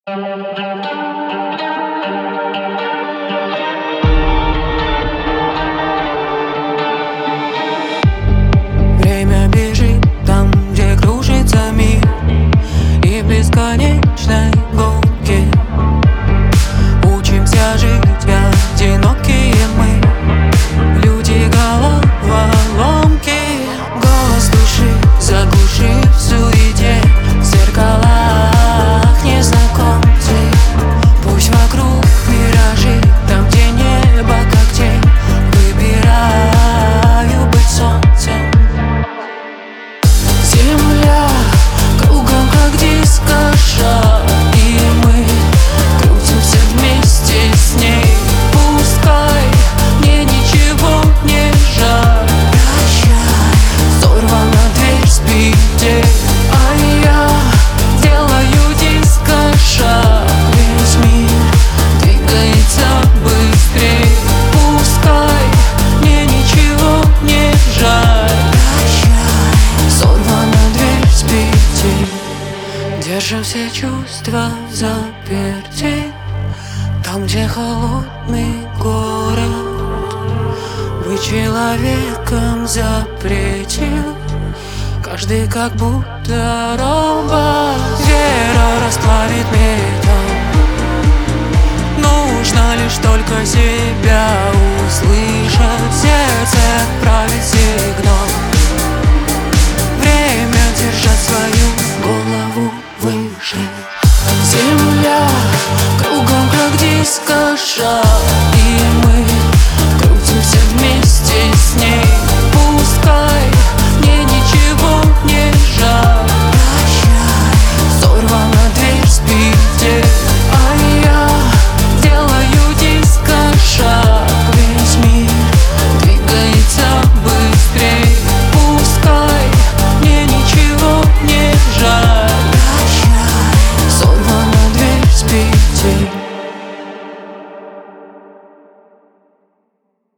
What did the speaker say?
Время бежит там, где кружится мир, и в бесконечной гонке учимся жить, одинокие мы, люди головоломки. Голос души заглушив в суете, в зеркалах незнакомцы. Пусть вокруг миражи, там где небо как тень, выбираю быть солнцем. Земля кругом как диско-шар, и мы крутимся вместе с ней. Пускай мне ничего не жаль, прощай, сорвана дверь с петель, а я делаю диско-шаг. Весь мир двигается быстрей, пускай мне ничего не жаль, прощай, сорвана дверь с петель. Держим все чувства в заперти, там, где холодный город. Быть человеком запретил каждый, как будто робот. Вера расплавит металл, нужно лишь только себя услышать. Сердце отправит сигнал, время держать свою голову выше. Земля кругом как диско-шар, и мы крутимся вместе с ней.